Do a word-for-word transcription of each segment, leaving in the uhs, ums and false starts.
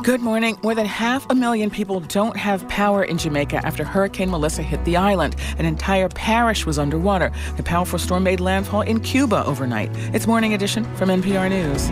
Good morning. More than half a million people don't have power in Jamaica after Hurricane Melissa hit the island. An entire parish was underwater. The powerful storm made landfall in Cuba overnight. It's Morning Edition from N P R News.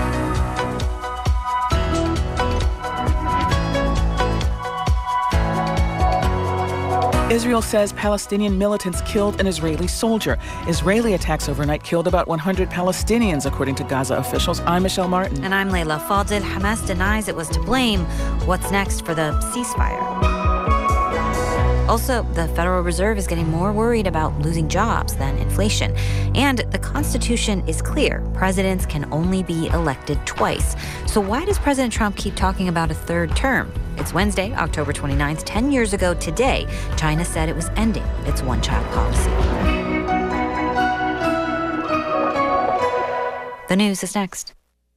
Israel says Palestinian militants killed an Israeli soldier. Israeli attacks overnight killed about one hundred Palestinians, according to Gaza officials. I'm Michelle Martin. And I'm Layla Fadel. Hamas denies it was to blame. What's next for the ceasefire? Also, the Federal Reserve is getting more worried about losing jobs than inflation. And the Constitution is clear. Presidents can only be elected twice. So why does President Trump keep talking about a third term? It's Wednesday, October twenty-ninth. Ten years ago today, China said it was ending its one-child policy. The news is next.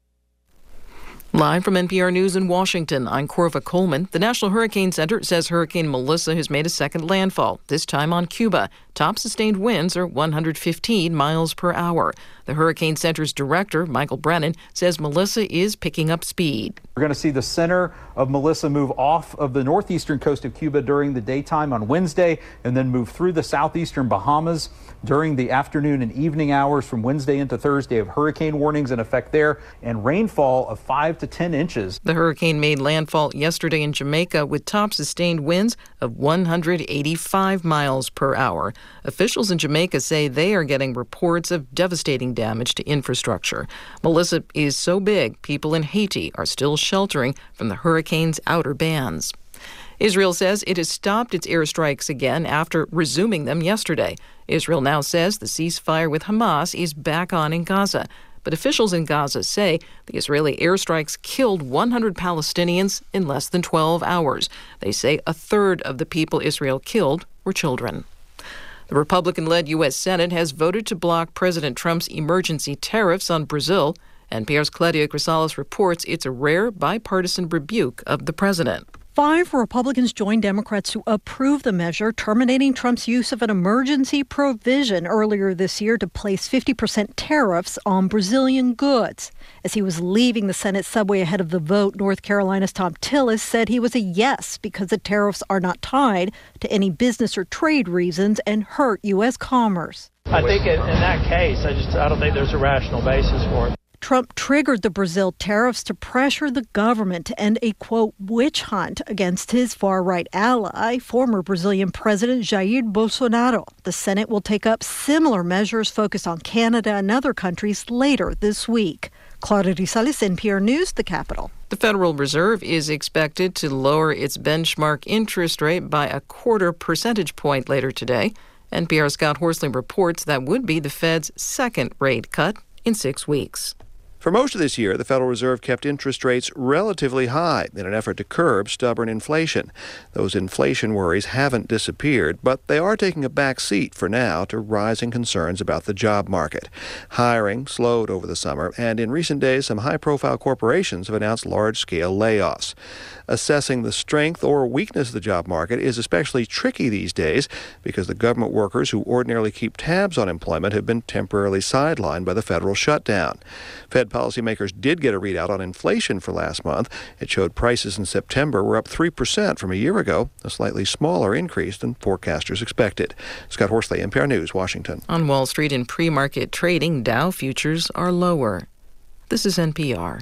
Live from N P R News in Washington, I'm Corva Coleman. The National Hurricane Center says Hurricane Melissa has made a second landfall, this time on Cuba. Top sustained winds are one hundred fifteen miles per hour. The Hurricane Center's director, Michael Brennan, says Melissa is picking up speed. We're going to see the center of Melissa move off of the northeastern coast of Cuba during the daytime on Wednesday and then move through the southeastern Bahamas during the afternoon and evening hours from Wednesday into Thursday. Of hurricane warnings in effect there and rainfall of five to ten inches. The hurricane made landfall yesterday in Jamaica with top sustained winds of one hundred eighty-five miles per hour. Officials in Jamaica say they are getting reports of devastating damage to infrastructure. Melissa is so big, people in Haiti are still sheltering from the hurricane's outer bands. Israel says it has stopped its airstrikes again after resuming them yesterday. Israel now says the ceasefire with Hamas is back on in Gaza. But officials in Gaza say the Israeli airstrikes killed one hundred Palestinians in less than twelve hours. They say a third of the people Israel killed were children. The Republican-led U S Senate has voted to block President Trump's emergency tariffs on Brazil. N P R's Claudia Grisales reports it's a rare bipartisan rebuke of the president. Five Republicans joined Democrats to approve the measure, terminating Trump's use of an emergency provision earlier this year to place fifty percent tariffs on Brazilian goods. As he was leaving the Senate subway ahead of the vote, North Carolina's Tom Tillis said he was a yes because the tariffs are not tied to any business or trade reasons and hurt U S commerce. I think in, in that case, I just I don't think there's a rational basis for it. Trump triggered the Brazil tariffs to pressure the government to end a, quote, witch hunt against his far-right ally, former Brazilian President Jair Bolsonaro. The Senate will take up similar measures focused on Canada and other countries later this week. Claudia Grisales, N P R News, the Capitol. The Federal Reserve is expected to lower its benchmark interest rate by a quarter percentage point later today. N P R's Scott Horsley reports that would be the Fed's second rate cut in six weeks. For most of this year, the Federal Reserve kept interest rates relatively high in an effort to curb stubborn inflation. Those inflation worries haven't disappeared, but they are taking a back seat for now to rising concerns about the job market. Hiring slowed over the summer, and in recent days, some high-profile corporations have announced large-scale layoffs. Assessing the strength or weakness of the job market is especially tricky these days because the government workers who ordinarily keep tabs on employment have been temporarily sidelined by the federal shutdown. Fed policymakers did get a readout on inflation for last month. It showed prices in September were up three percent from a year ago, a slightly smaller increase than forecasters expected. Scott Horsley, N P R News, Washington. On Wall Street in pre-market trading, Dow futures are lower. This is N P R.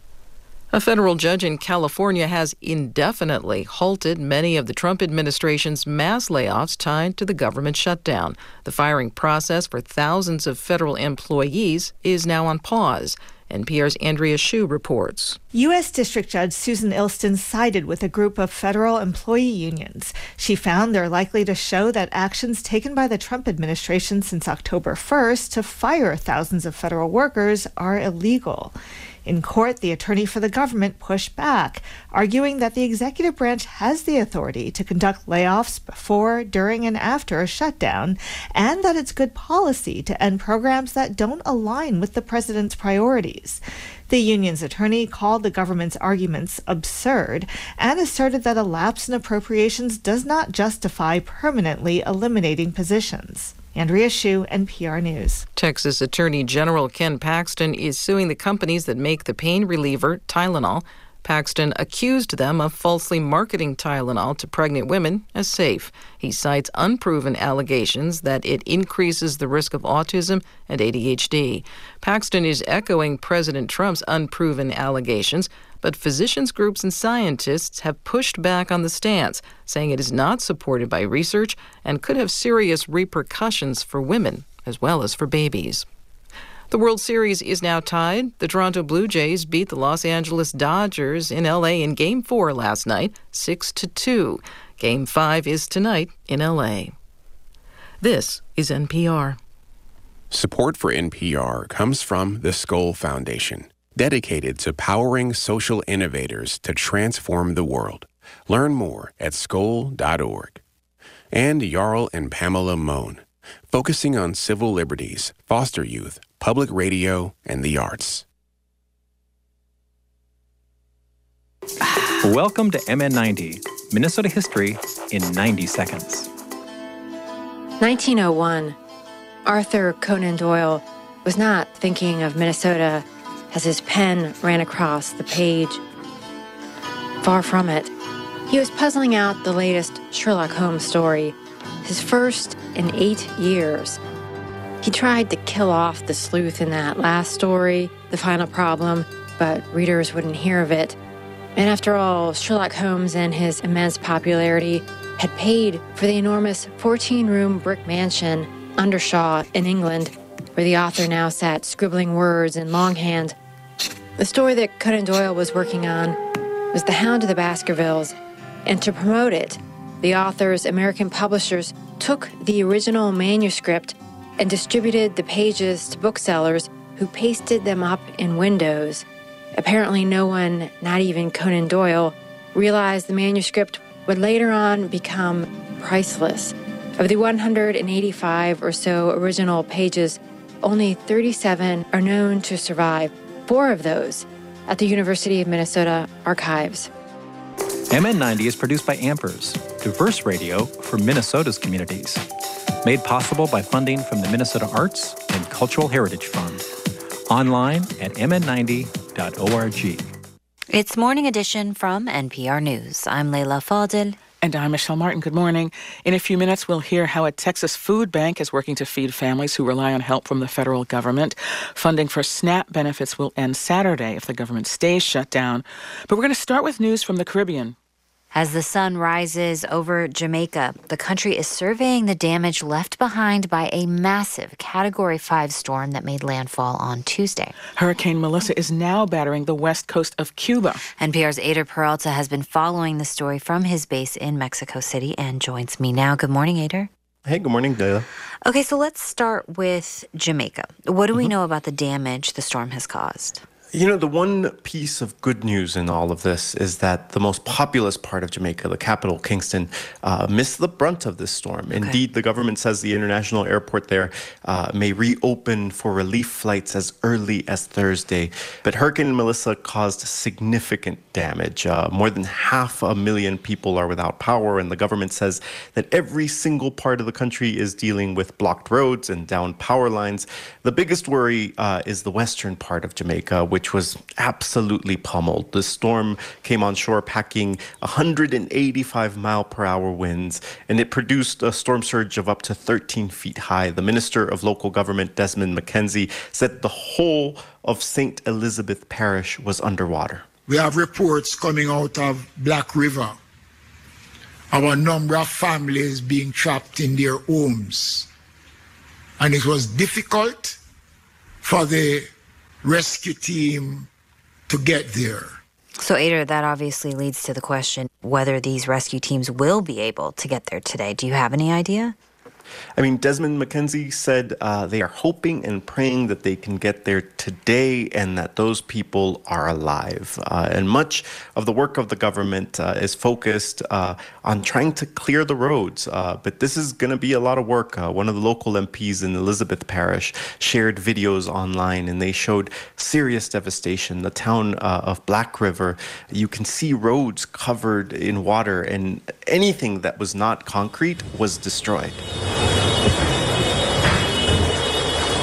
A federal judge in California has indefinitely halted many of the Trump administration's mass layoffs tied to the government shutdown. The firing process for thousands of federal employees is now on pause. N P R's Andrea Hsu reports. U S. District Judge Susan Ilston sided with a group of federal employee unions. She found they're likely to show that actions taken by the Trump administration since October first to fire thousands of federal workers are illegal. In court, the attorney for the government pushed back, arguing that the executive branch has the authority to conduct layoffs before, during, and after a shutdown, and that it's good policy to end programs that don't align with the president's priorities. The union's attorney called the government's arguments absurd and asserted that a lapse in appropriations does not justify permanently eliminating positions. Andrea Hsu, N P R News. Texas Attorney General Ken Paxton is suing the companies that make the pain reliever Tylenol. Paxton accused them of falsely marketing Tylenol to pregnant women as safe. He cites unproven allegations that it increases the risk of autism and A D H D. Paxton is echoing President Trump's unproven allegations, but physicians groups and scientists have pushed back on the stance, saying it is not supported by research and could have serious repercussions for women as well as for babies. The World Series is now tied. The Toronto Blue Jays beat the Los Angeles Dodgers in L A in Game four last night, six to two. Game five is tonight in L A. This is N P R. Support for N P R comes from the Skoll Foundation, dedicated to powering social innovators to transform the world. Learn more at skoll dot org. And Jarl and Pamela Mohn, focusing on civil liberties, foster youth, public radio, and the arts. Welcome to M N ninety, Minnesota history in ninety seconds. nineteen oh one. Arthur Conan Doyle was not thinking of Minnesota as his pen ran across the page. Far from it. He was puzzling out the latest Sherlock Holmes story, his first in eight years. He tried to kill off the sleuth in that last story, The Final Problem, but readers wouldn't hear of it. And after all, Sherlock Holmes and his immense popularity had paid for the enormous fourteen-room brick mansion Undershaw in England, where the author now sat scribbling words in longhand. The story that Conan Doyle was working on was The Hound of the Baskervilles, and to promote it, the author's American publishers took the original manuscript and distributed the pages to booksellers who pasted them up in windows. Apparently no one, not even Conan Doyle, realized the manuscript would later on become priceless. Of the one hundred eighty-five or so original pages, only thirty-seven are known to survive, four of those at the University of Minnesota archives. M N ninety is produced by Ampers, diverse radio for Minnesota's communities. Made possible by funding from the Minnesota Arts and Cultural Heritage Fund. Online at m n ninety dot org. It's Morning Edition from N P R News. I'm Leila Fadel. And I'm Michelle Martin. Good morning. In a few minutes, we'll hear how a Texas food bank is working to feed families who rely on help from the federal government. Funding for SNAP benefits will end Saturday if the government stays shut down. But we're going to start with news from the Caribbean. As the sun rises over Jamaica, the country is surveying the damage left behind by a massive Category five storm that made landfall on Tuesday. Hurricane Melissa is now battering the west coast of Cuba. N P R's Ader Peralta has been following the story from his base in Mexico City and joins me now. Good morning, Ader. Hey, good morning, Leila. Okay, so let's start with Jamaica. What do we Mm-hmm. know about the damage the storm has caused? You know, the one piece of good news in all of this is that the most populous part of Jamaica, the capital, Kingston, uh, missed the brunt of this storm. Okay. Indeed, the government says the international airport there uh, may reopen for relief flights as early as Thursday. But Hurricane Melissa caused significant damage. Uh, more than half a million people are without power, and the government says that every single part of the country is dealing with blocked roads and downed power lines. The biggest worry uh, is the western part of Jamaica, which which was absolutely pummeled. The storm came on shore packing one hundred eighty-five mile per hour winds, and it produced a storm surge of up to thirteen feet high. The Minister of Local Government, Desmond McKenzie, said the whole of Saint Elizabeth Parish was underwater. We have reports coming out of Black River of a number of families being trapped in their homes. And it was difficult for the rescue team to get there. So, Ader, that obviously leads to the question whether these rescue teams will be able to get there today. Do you have any idea? I mean, Desmond McKenzie said uh, they are hoping and praying that they can get there today and that those people are alive. Uh, and much of the work of the government uh, is focused uh, on trying to clear the roads. Uh, but this is going to be a lot of work. Uh, one of the local M Ps in Elizabeth Parish shared videos online, and they showed serious devastation. The town uh, of Black River, you can see roads covered in water, and anything that was not concrete was destroyed.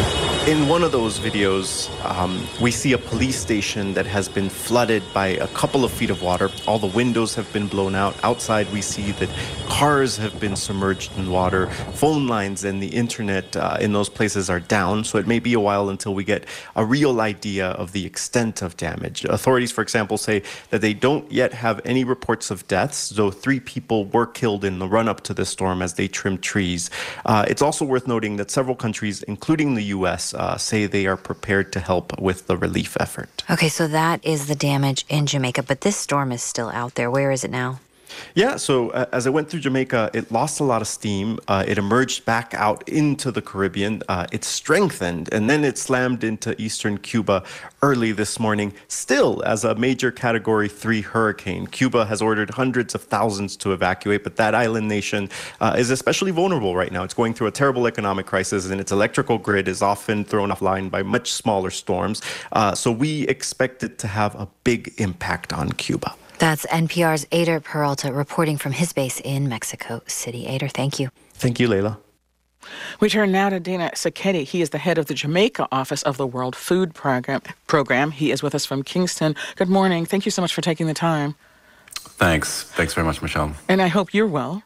In one of those videos, um, we see a police station that has been flooded by a couple of feet of water. All the windows have been blown out. Outside, we see that cars have been submerged in water. Phone lines and the internet uh, in those places are down, so it may be a while until we get a real idea of the extent of damage. Authorities, for example, say that they don't yet have any reports of deaths, though three people were killed in the run-up to the storm as they trimmed trees. Uh, it's also worth noting that several countries, including the U S, Uh, say they are prepared to help with the relief effort. Okay, so that is the damage in Jamaica, but this storm is still out there. Where is it now? Yeah, so uh, as it went through Jamaica, it lost a lot of steam. Uh, it emerged back out into the Caribbean. Uh, it strengthened, and then it slammed into eastern Cuba early this morning, still as a major Category three hurricane. Cuba has ordered hundreds of thousands to evacuate, but that island nation uh, is especially vulnerable right now. It's going through a terrible economic crisis, and its electrical grid is often thrown offline by much smaller storms. Uh, so we expect it to have a big impact on Cuba. That's N P R's Ader Peralta reporting from his base in Mexico City. Ader, thank you. Thank you, Layla. We turn now to Dana Sacchetti. He is the head of the Jamaica office of the World Food Program. Program. He is with us from Kingston. Good morning. Thank you so much for taking the time. Thanks. Thanks very much, Michelle. And I hope you're well.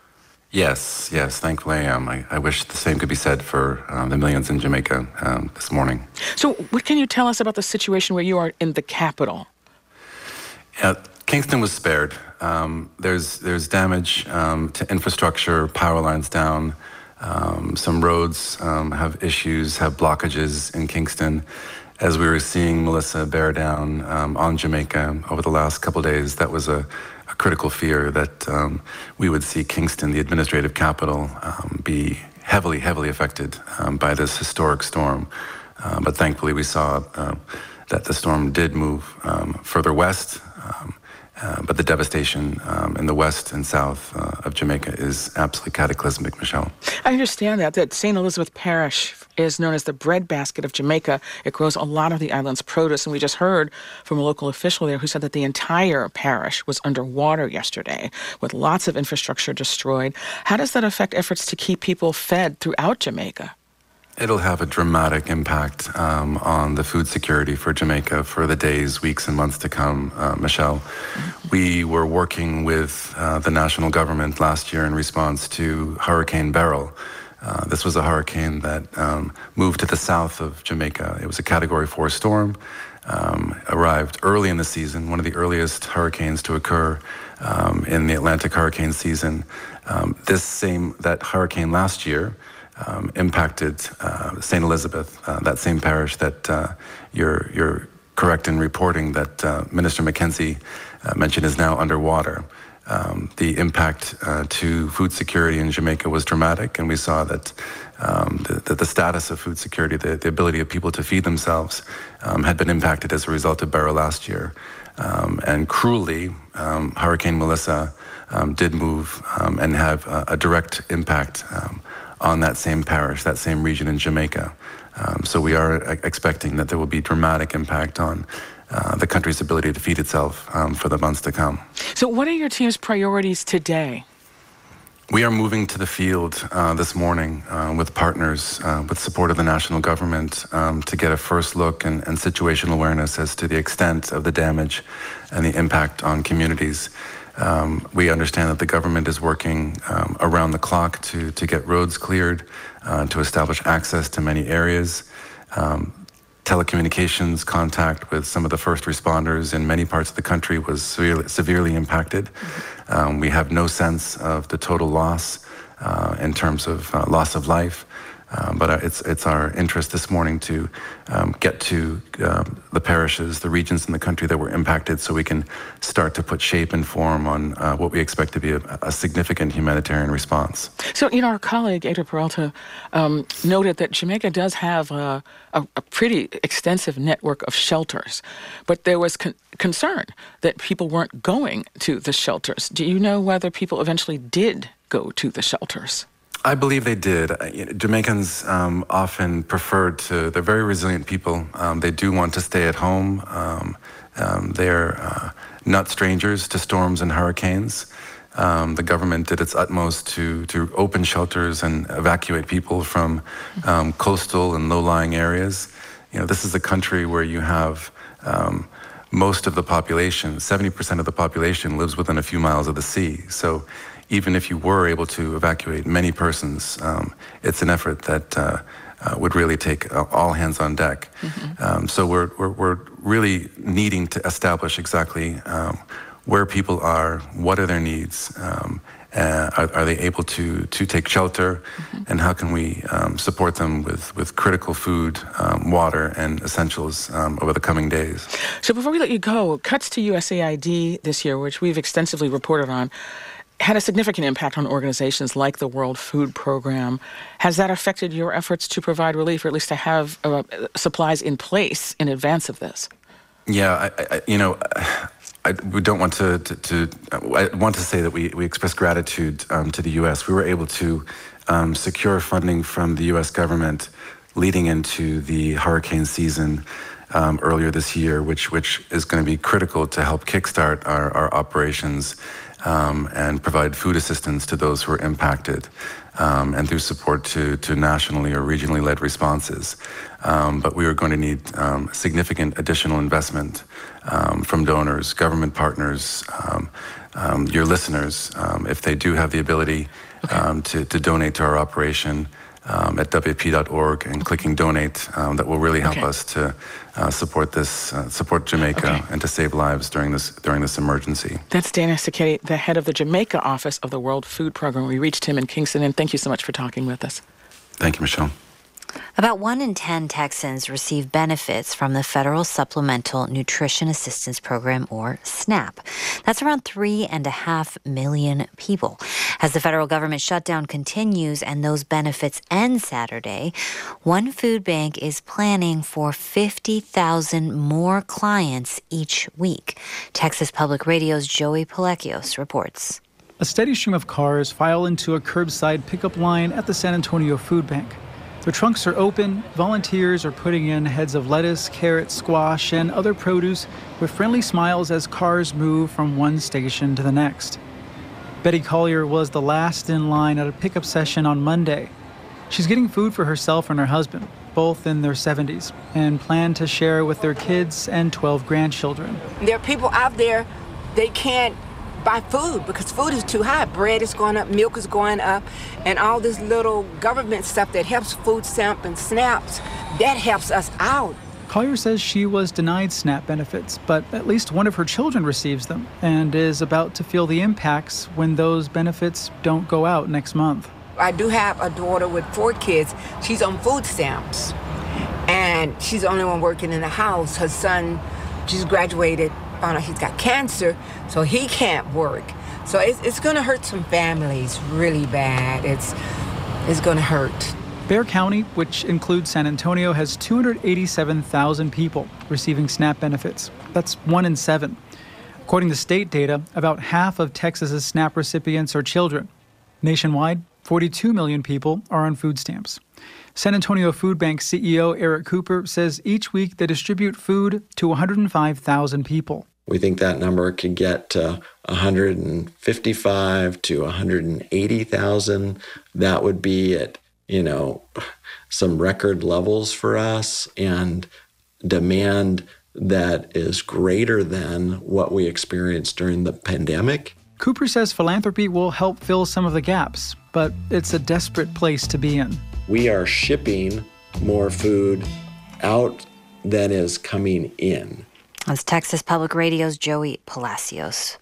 Yes, yes, thankfully I am. I, I wish the same could be said for um, the millions in Jamaica um, this morning. So what can you tell us about the situation where you are in the capital? Yeah, Kingston was spared. Um, there's there's damage um, to infrastructure, power lines down. Um, some roads um, have issues, have blockages in Kingston. As we were seeing Melissa bear down um, on Jamaica over the last couple of days, that was a, a critical fear that um, we would see Kingston, the administrative capital, um, be heavily, heavily affected um, by this historic storm. Uh, but thankfully we saw uh, that the storm did move um, further west. Um, Uh, but the devastation um, in the west and south uh, of Jamaica is absolutely cataclysmic, Michelle. I understand that, that Saint Elizabeth Parish is known as the breadbasket of Jamaica. It grows a lot of the island's produce, and we just heard from a local official there who said that the entire parish was underwater yesterday with lots of infrastructure destroyed. How does that affect efforts to keep people fed throughout Jamaica? It'll have a dramatic impact um, on the food security for Jamaica for the days, weeks, and months to come, uh, Michelle. Mm-hmm. We were working with uh, the national government last year in response to Hurricane Beryl. Uh, this was a hurricane that um, moved to the south of Jamaica. It was a Category four storm, um, arrived early in the season, one of the earliest hurricanes to occur um, in the Atlantic hurricane season. Um, this same, that hurricane last year, Um, impacted uh, Saint Elizabeth, uh, that same parish that uh, you're, you're correct in reporting that uh, Minister McKenzie uh, mentioned is now underwater. Um, the impact uh, to food security in Jamaica was dramatic, and we saw that um, the, the, the status of food security, the, the ability of people to feed themselves, um, had been impacted as a result of Beryl last year. Um, and cruelly, um, Hurricane Melissa um, did move um, and have a, a direct impact um, on that same parish, that same region in Jamaica. Um, so we are expecting that there will be dramatic impact on uh, the country's ability to feed itself um, for the months to come. So what are your team's priorities today? We are moving to the field uh, this morning uh, with partners, uh, with support of the national government, um, to get a first look and, and situational awareness as to the extent of the damage and the impact on communities. Um, we understand that the government is working um, around the clock to, to get roads cleared, uh, to establish access to many areas. Um, telecommunications contact with some of the first responders in many parts of the country was severely, severely impacted. Um, we have no sense of the total loss uh, in terms of uh, loss of life. Um, but uh, it's it's our interest this morning to um, get to um, the parishes, the regions in the country that were impacted, so we can start to put shape and form on uh, what we expect to be a, a significant humanitarian response. So, you know, our colleague, Ader Peralta, um, noted that Jamaica does have a, a, a pretty extensive network of shelters, but there was con- concern that people weren't going to the shelters. Do you know whether people eventually did go to the shelters? I believe they did. You know, Jamaicans um, often preferred to, they're very resilient people. Um, they do want to stay at home. Um, um, they're uh, not strangers to storms and hurricanes. Um, the government did its utmost to, to open shelters and evacuate people from um, coastal and low-lying areas. You know, this is a country where you have um, most of the population, seventy percent of the population lives within a few miles of the sea. So even if you were able to evacuate many persons, um, it's an effort that uh, uh, would really take uh, all hands on deck. Mm-hmm. Um, so we're, we're, we're really needing to establish exactly um, where people are, what are their needs, um, uh, are, are they able to to take shelter, mm-hmm. and how can we um, support them with, with critical food, um, water, and essentials um, over the coming days. So before we let you go, cuts to U S A I D this year, which we've extensively reported on, had a significant impact on organizations like the World Food Program. Has that affected your efforts to provide relief, or at least to have uh, supplies in place in advance of this? Yeah, I, I, you know, I, we don't want to, to, to, I want to say that we, we express gratitude um, to the U S. We were able to um, secure funding from the U S government leading into the hurricane season um, earlier this year, which, which is going to be critical to help kickstart our, our operations um, and provide food assistance to those who are impacted, um, and through support to, to nationally or regionally led responses. Um, but we are going to need um, significant additional investment um, from donors, government partners, um, um, your listeners, um, if they do have the ability okay. um, to, to donate to our operation um, at W F P dot org and clicking donate, um, that will really help okay. us to uh, support this, uh, support Jamaica okay. and to save lives during this during this emergency. That's Dana Sacchetti, the head of the Jamaica office of the World Food Program. We reached him in Kingston, and thank you so much for talking with us. Thank you, Michelle. About one in ten Texans receive benefits from the Federal Supplemental Nutrition Assistance Program, or SNAP. That's around three and a half million people. As the federal government shutdown continues and those benefits end Saturday, one food bank is planning for fifty thousand more clients each week. Texas Public Radio's Joey Palacios reports. A steady stream of cars file into a curbside pickup line at the San Antonio Food Bank. Their trunks are open, volunteers are putting in heads of lettuce, carrots, squash, and other produce with friendly smiles as cars move from one station to the next. Betty Collier was the last in line at a pickup session on Monday. She's getting food for herself and her husband, both in their seventies, and plan to share with their kids and twelve grandchildren. There are people out there, they can't buy food because food is too high. Bread is going up, milk is going up, and all this little government stuff that helps food stamp and SNAPs, that helps us out. Collier says she was denied SNAP benefits, but at least one of her children receives them and is about to feel the impacts when those benefits don't go out next month. I do have a daughter with four kids. She's on food stamps, and she's the only one working in the house. Her son just graduated. Found out he's got cancer, so he can't work. So it's, it's going to hurt some families really bad. It's, it's going to hurt. Bexar County, which includes San Antonio, has two hundred eighty-seven thousand people receiving SNAP benefits. That's one in seven. According to state data, about half of Texas's SNAP recipients are children. Nationwide, forty-two million people are on food stamps. San Antonio Food Bank C E O Eric Cooper says each week they distribute food to one hundred five thousand people. We think that number could get to one hundred fifty-five to one hundred eighty thousand. That would be at, you know, some record levels for us and demand that is greater than what we experienced during the pandemic. Cooper says philanthropy will help fill some of the gaps, but it's a desperate place to be in. We are shipping more food out than is coming in. That's Texas Public Radio's Joey Palacios.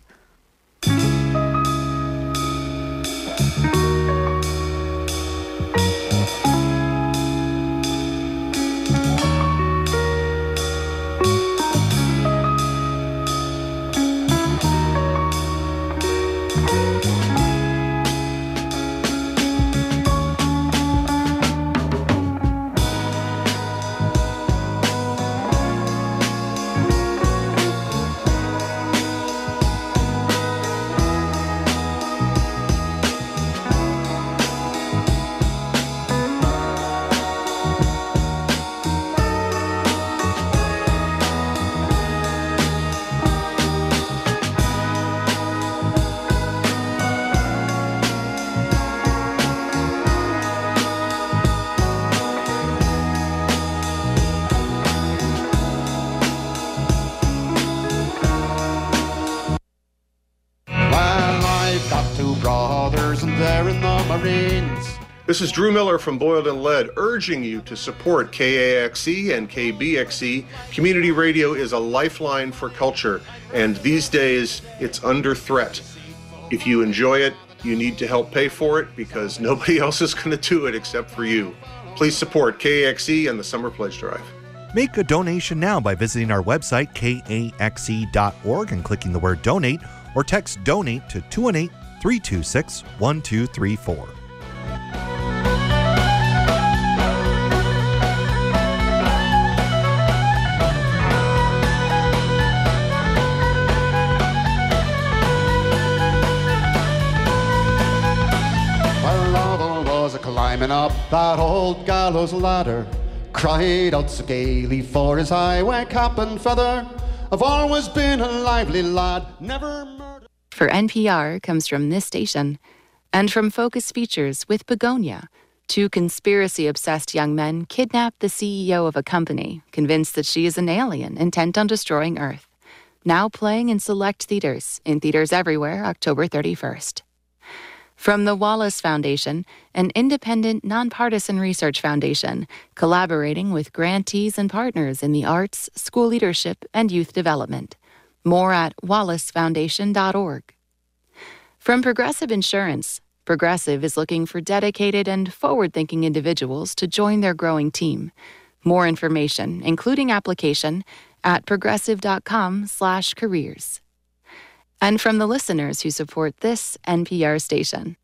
bombers and they're in the Marines. This is Drew Miller from Boiled and Lead, urging you to support K A X E and K B X E. Community radio is a lifeline for culture, and these days it's under threat. If you enjoy it, you need to help pay for it because nobody else is going to do it except for you. Please support K A X E and the Summer Pledge Drive. Make a donation now by visiting our website, K A X E dot org, and clicking the word donate, or text donate to two one eight, three two six, one two three four. Climbing up that old gallows ladder, cried out so gaily for his highway cap and feather. I've always been a lively lad, never murdered. For N P R comes from this station, and from Focus Features with Begonia. Two conspiracy-obsessed young men kidnap the C E O of a company, convinced that she is an alien intent on destroying Earth. Now playing in select theaters, in theaters everywhere, October thirty-first. From the Wallace Foundation, an independent, nonpartisan research foundation, collaborating with grantees and partners in the arts, school leadership, and youth development. More at wallace foundation dot org. From Progressive Insurance, Progressive is looking for dedicated and forward-thinking individuals to join their growing team. More information, including application, at progressive dot com slash careers. And from the listeners who support this N P R station.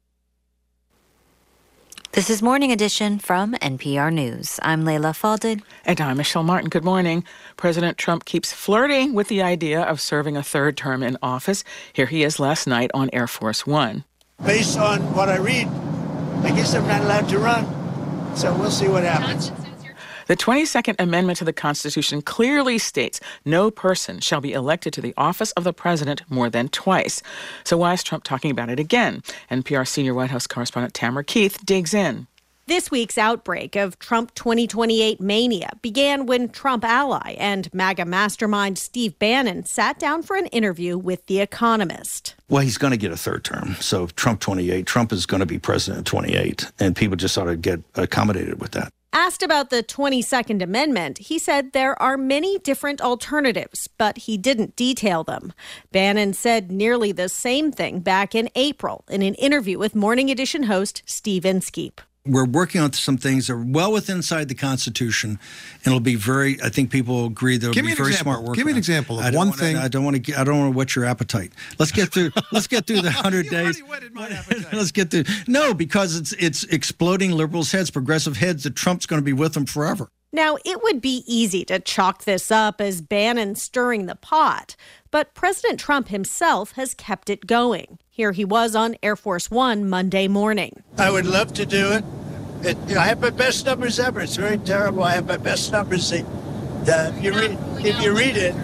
This is Morning Edition from N P R News. I'm Leila Fadel. And I'm Michelle Martin. Good morning. President Trump keeps flirting with the idea of serving a third term in office. Here he is last night on Air Force One. Based on what I read, I guess I'm not allowed to run. So we'll see what happens. The twenty-second Amendment to the Constitution clearly states no person shall be elected to the office of the president more than twice. So why is Trump talking about it again? N P R senior White House correspondent Tamara Keith digs in. This week's outbreak of Trump twenty twenty-eight mania began when Trump ally and MAGA mastermind Steve Bannon sat down for an interview with The Economist. Well, he's going to get a third term. So Trump twenty-eight, Trump is going to be president twenty-eight, and people just ought to get accommodated with that. Asked about the twenty-second Amendment, he said there are many different alternatives, but he didn't detail them. Bannon said nearly the same thing back in April in an interview with Morning Edition host Steve Inskeep. We're working on some things that are well within inside the Constitution, and it'll be very, I think people will agree that it'll be very example. smart work. Give me an example of one wanna, thing. I don't want to I don't want to whet your appetite. Let's get through let's get through the one hundred days. Let's get through. No, because it's it's exploding liberals' heads, progressive heads, that Trump's going to be with them forever. Now, it would be easy to chalk this up as Bannon stirring the pot, but President Trump himself has kept it going. Here he was on Air Force One Monday morning. I would love to do it. It, you know, I have my best numbers ever. It's very terrible. I have my best numbers. Uh, if, you read, if you read it,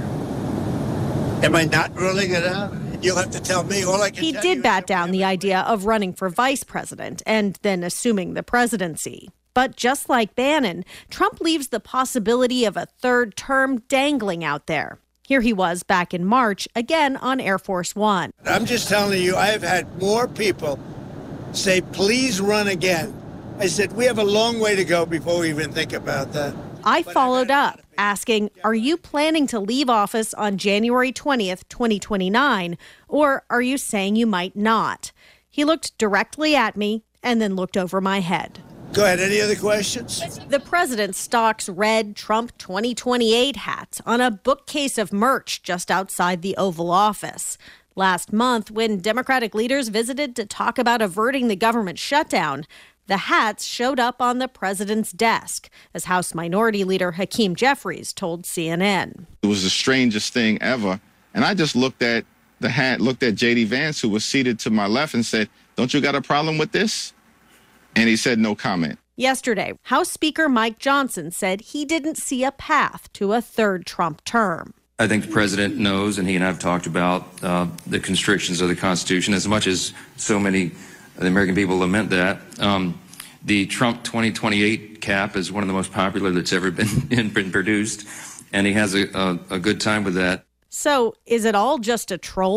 am I not ruling it out? You'll have to tell me. All I can he tell did you bat down the idea of running for vice president and then assuming the presidency. But just like Bannon, Trump leaves the possibility of a third term dangling out there. Here he was back in March, again on Air Force One. I'm just telling you, I have had more people say, please run again. I said, we have a long way to go before we even think about that. I followed up, asking, are you planning to leave office on January twentieth, twenty twenty-nine, or are you saying you might not? He looked directly at me and then looked over my head. Go ahead. Any other questions? The president stocks red Trump twenty twenty-eight hats on a bookcase of merch just outside the Oval Office. Last month, when Democratic leaders visited to talk about averting the government shutdown, the hats showed up on the president's desk, as House Minority Leader Hakeem Jeffries told C N N. It was the strangest thing ever. And I just looked at the hat, looked at J D Vance, who was seated to my left, and said, don't you got a problem with this? And he said no comment. Yesterday, House Speaker Mike Johnson said he didn't see a path to a third Trump term. I think the president knows, and he and I have talked about uh, the constrictions of the Constitution, as much as so many the American people lament that. Um, the Trump twenty twenty-eight cap is one of the most popular that's ever been been produced, and he has a, a, a good time with that. So is it all just a troll?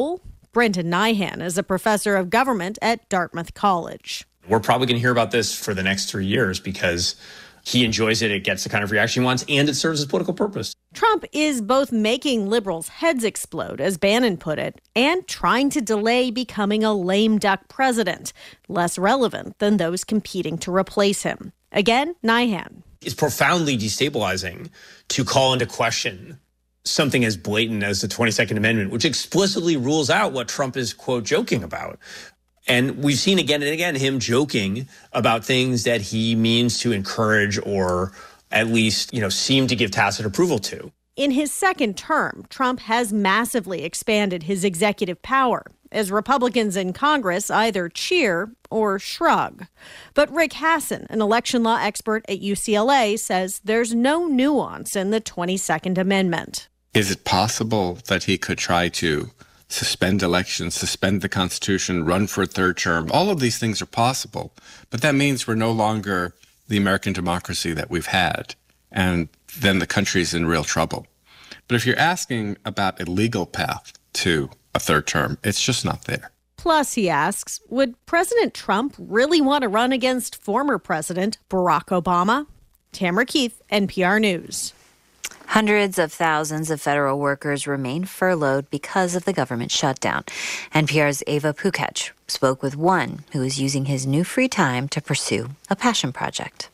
Brenton Nyhan is a professor of government at Dartmouth College. We're probably going to hear about this for the next three years because he enjoys it, it gets the kind of reaction he wants, and it serves his political purpose. Trump is both making liberals' heads explode, as Bannon put it, and trying to delay becoming a lame duck president, less relevant than those competing to replace him. Again, Nyhan. It's profoundly destabilizing to call into question something as blatant as the twenty-second Amendment, which explicitly rules out what Trump is, quote, joking about. And we've seen again and again him joking about things that he means to encourage or at least, you know, seem to give tacit approval to. In his second term, Trump has massively expanded his executive power, as Republicans in Congress either cheer or shrug. But Rick Hasson, an election law expert at U C L A, says there's no nuance in the twenty-second Amendment. Is it possible that he could try to suspend elections, suspend the Constitution, run for a third term? All of these things are possible, but that means we're no longer the American democracy that we've had, and then the country's in real trouble. But if you're asking about a legal path to a third term, it's just not there. Plus, he asks, would President Trump really want to run against former President Barack Obama? Tamara Keith, N P R News. Hundreds of thousands of federal workers remain furloughed because of the government shutdown. N P R's Ava Pukach spoke with one who is using his new free time to pursue a passion project.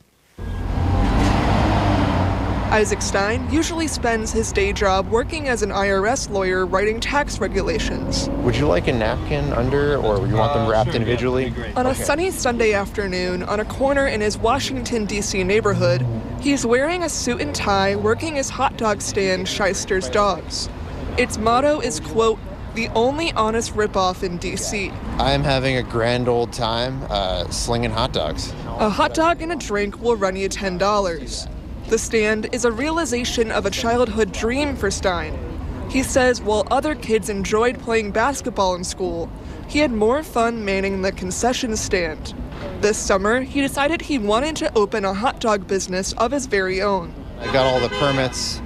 Isaac Stein usually spends his day job working as an I R S lawyer writing tax regulations. Would you like a napkin under, or would you want them wrapped uh, sure, individually? Yeah, on a okay. sunny Sunday afternoon, on a corner in his Washington, D C neighborhood, he's wearing a suit and tie working his hot dog stand, Shyster's Dogs. Its motto is, quote, the only honest ripoff in D C. I'm having a grand old time uh, slinging hot dogs. A hot dog and a drink will run you ten dollars. The stand is a realization of a childhood dream for Stein. He says while other kids enjoyed playing basketball in school, he had more fun manning the concession stand. This summer, he decided he wanted to open a hot dog business of his very own. I got all the permits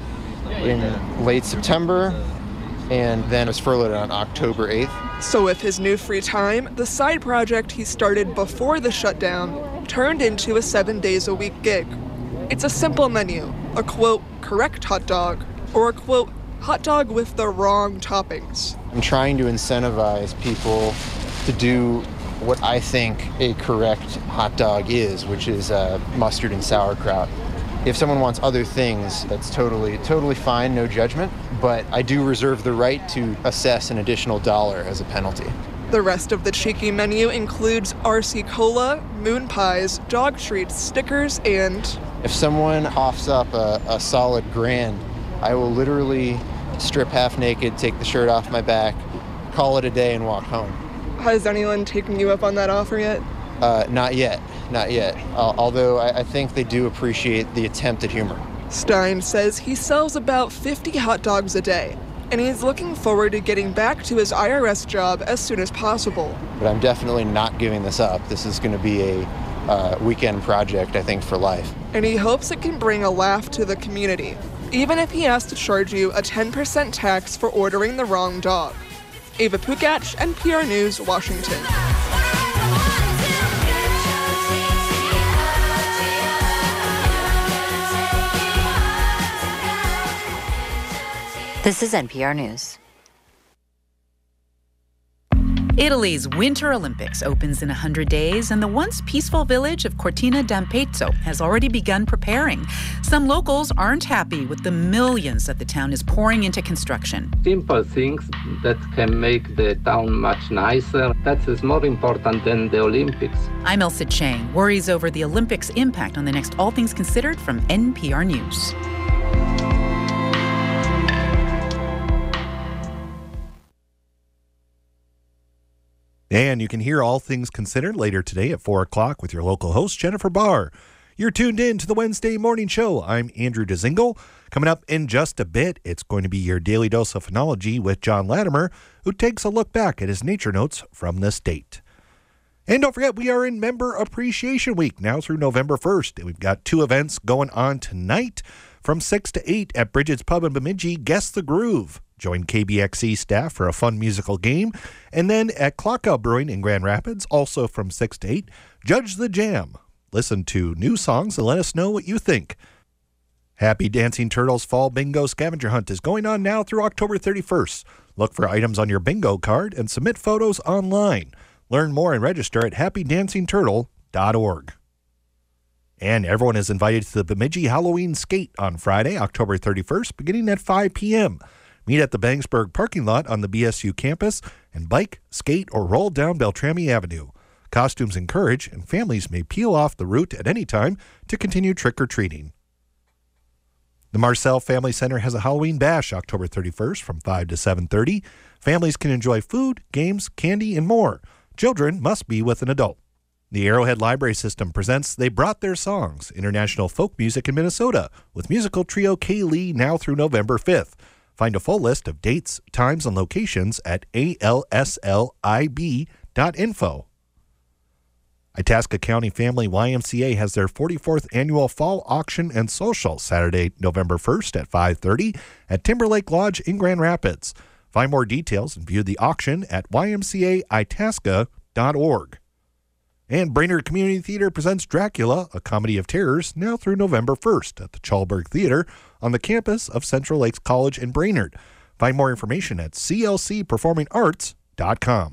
in late September, and then was furloughed on October eighth. So with his new free time, the side project he started before the shutdown turned into a seven days a week gig. It's a simple menu, a quote, correct hot dog, or a quote, hot dog with the wrong toppings. I'm trying to incentivize people to do what I think a correct hot dog is, which is uh, mustard and sauerkraut. If someone wants other things, that's totally, totally fine, no judgment, but I do reserve the right to assess an additional dollar as a penalty. The rest of the cheeky menu includes R C Cola, moon pies, dog treats, stickers, and... If someone offers up a, a solid grand, I will literally strip half naked, take the shirt off my back, call it a day, and walk home. Has anyone taken you up on that offer yet? Uh, not yet, not yet. Uh, although I, I think they do appreciate the attempt at humor. Stein says he sells about fifty hot dogs a day, and he's looking forward to getting back to his I R S job as soon as possible. But I'm definitely not giving this up. This is going to be a uh, weekend project, I think, for life. And he hopes it can bring a laugh to the community, even if he has to charge you a ten percent tax for ordering the wrong dog. Ava Pukach, N P R News, Washington. This is N P R News. Italy's Winter Olympics opens in one hundred days, and the once peaceful village of Cortina d'Ampezzo has already begun preparing. Some locals aren't happy with the millions that the town is pouring into construction. Simple things that can make the town much nicer. That is more important than the Olympics. I'm Elsa Chang, worries over the Olympics' impact on the next All Things Considered from N P R News. And you can hear All Things Considered later today at four o'clock with your local host, Jennifer Barr. You're tuned in to the Wednesday Morning Show. I'm Andrew Dezingle. Coming up in just a bit, it's going to be your Daily Dose of Phenology with John Latimer, who takes a look back at his nature notes from the state. And don't forget, we are in Member Appreciation Week now through November first. And we've got two events going on tonight from six to eight at Bridget's Pub in Bemidji. Guess the Groove Join K B X E staff for a fun musical game. And then at Clockout Brewing in Grand Rapids, also from six to eight, Judge the Jam. Listen to new songs and let us know what you think. Happy Dancing Turtles Fall Bingo Scavenger Hunt is going on now through October thirty-first. Look for items on your bingo card and submit photos online. Learn more and register at happy dancing turtle dot org. And everyone is invited to the Bemidji Halloween Skate on Friday, October thirty-first, beginning at five p.m. Meet at the Bangsburg parking lot on the B S U campus and bike, skate, or roll down Beltrami Avenue. Costumes encourage, and families may peel off the route at any time to continue trick-or-treating. The Marcel Family Center has a Halloween bash October thirty-first from five to seven thirty. Families can enjoy food, games, candy, and more. Children must be with an adult. The Arrowhead Library System presents They Brought Their Songs, international folk music in Minnesota, with musical trio Kaylee now through November fifth. Find a full list of dates, times, and locations at A L S L I B dot info. Itasca County Family Y M C A has their forty-fourth annual fall auction and social Saturday, November first at five thirty at Timberlake Lodge in Grand Rapids. Find more details and view the auction at y m c a itasca dot org. And Brainerd Community Theater presents Dracula, a comedy of terrors, now through November first at the Chalberg Theater on the campus of Central Lakes College in Brainerd. Find more information at c l c performing arts dot com.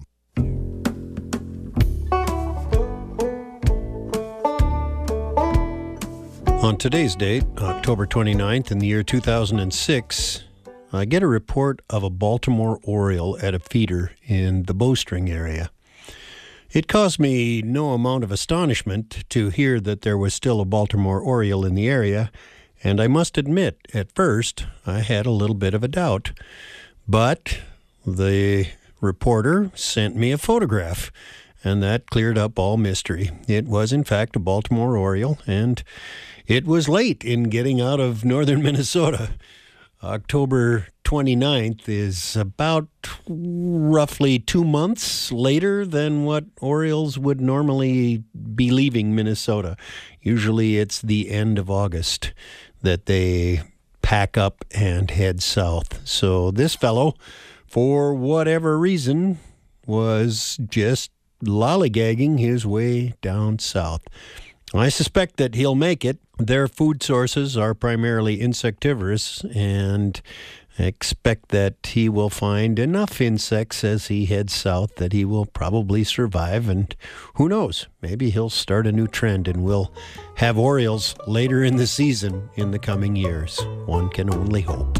On today's date, October twenty-ninth, in the year two thousand six, I get a report of a Baltimore Oriole at a feeder in the Bowstring area. It caused me no amount of astonishment to hear that there was still a Baltimore Oriole in the area, and I must admit, at first, I had a little bit of a doubt. But the reporter sent me a photograph, and that cleared up all mystery. It was, in fact, a Baltimore Oriole, and it was late in getting out of northern Minnesota. October twenty-ninth is about roughly two months later than what Orioles would normally be leaving Minnesota. Usually it's the end of August that they pack up and head south. So this fellow, for whatever reason, was just lollygagging his way down south. I suspect that he'll make it. Their food sources are primarily insectivorous, and I expect that he will find enough insects as he heads south that he will probably survive. And who knows, maybe he'll start a new trend and we'll have Orioles later in the season in the coming years. One can only hope.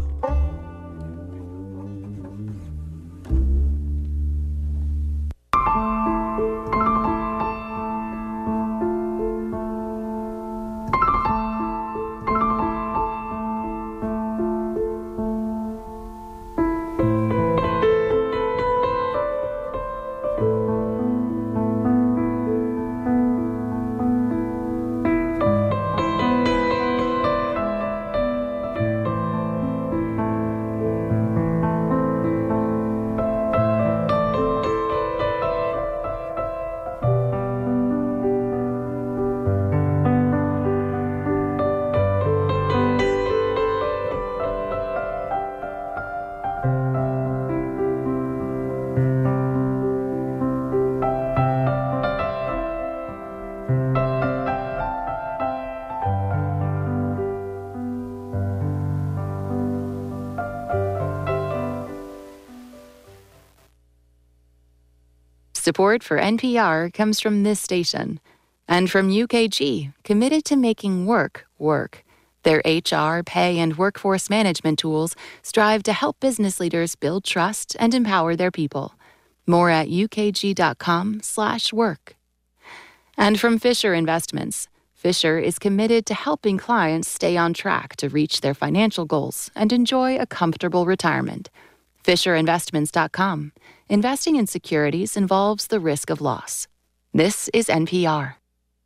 Support for N P R comes from this station and from U K G, committed to making work work. Their H R, pay, and workforce management tools strive to help business leaders build trust and empower their people. More at u k g dot com slash work. And from Fisher Investments. Fisher is committed to helping clients stay on track to reach their financial goals and enjoy a comfortable retirement. fisher investments dot com. Investing in securities involves the risk of loss. This is N P R.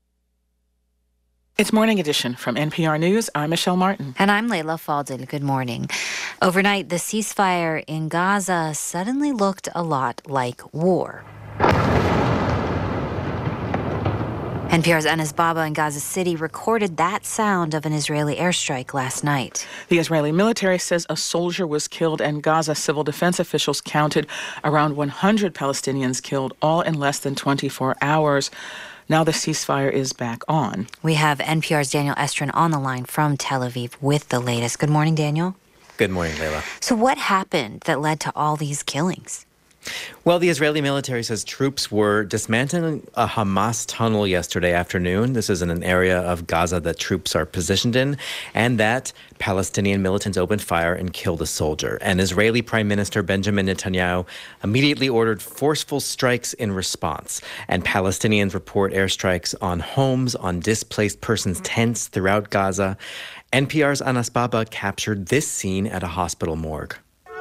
It's Morning Edition from N P R News. I'm Michelle Martin. And I'm Layla Faldin. Good morning. Overnight, the ceasefire in Gaza suddenly looked a lot like war. N P R's Anas Baba in Gaza City recorded that sound of an Israeli airstrike last night. The Israeli military says a soldier was killed, and Gaza civil defense officials counted around one hundred Palestinians killed, all in less than twenty-four hours. Now the ceasefire is back on. We have N P R's Daniel Estrin on the line from Tel Aviv with the latest. Good morning, Daniel. Good morning, Leila. So what happened that led to all these killings? Well, the Israeli military says troops were dismantling a Hamas tunnel yesterday afternoon. This is in an area of Gaza that troops are positioned in, and that Palestinian militants opened fire and killed a soldier. And Israeli Prime Minister Benjamin Netanyahu immediately ordered forceful strikes in response. And Palestinians report airstrikes on homes, on displaced persons' tents throughout Gaza. N P R's Anas Baba captured this scene at a hospital morgue.